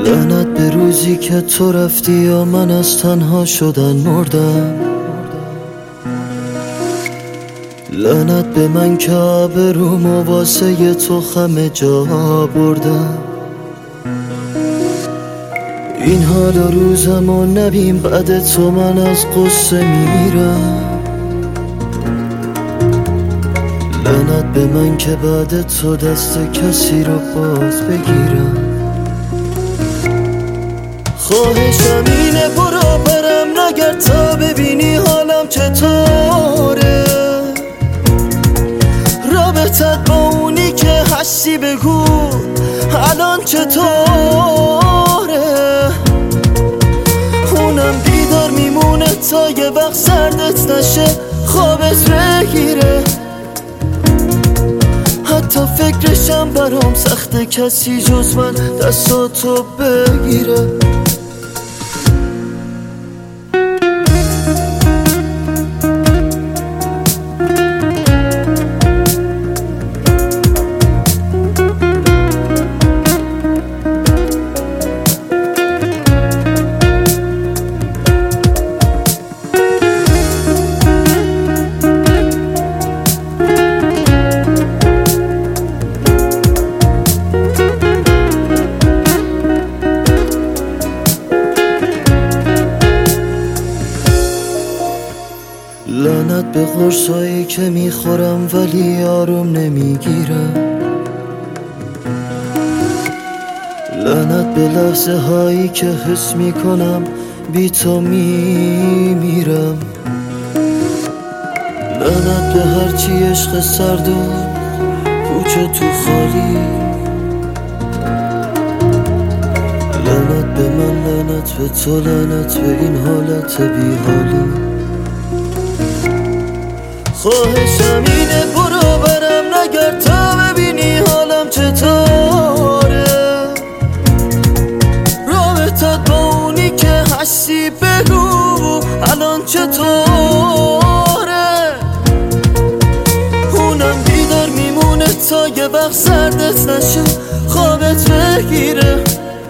لعنت به روزی که تو رفتی یا من از تنها شدن مردم. لعنت به من که آبرومو واسه تو خم جا بردم. این حال و روزمو نبین بعد تو من از قصه میرم. لعنت به من که بعد تو دست کسی رو باز بگیرم. خواهشم اینه برو برم نگرد تا ببینی حالم چطوره. رابطت با اونی که هستی بگو الان چطوره. اونم بیدار میمونه تا یه وقت سردت نشه خوابت بگیره. حتی فکرشم برام سخته کسی جز من دستاتو بگیره. لعنت به قرصایی که میخورم ولی آروم نمیگیرم. لعنت به لحظه هایی که حس میکنم بی تو میمیرم. لعنت به هرچی عشق سرد و کوچه تو خالی. لعنت به من، لعنت به تو، لعنت به این حالت بی حالی. خواهشم اینه برو برم نگرد تا ببینی حالم چطوره. رابطت با اونی که هستی بگو الان چطوره. اونم بیدار میمونه تا یه وقت سردت نشه خوابت بگیره.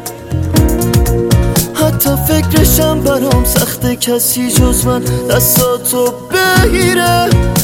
حتی فکرشم برام سخته کسی جز من دستاتو بگیره.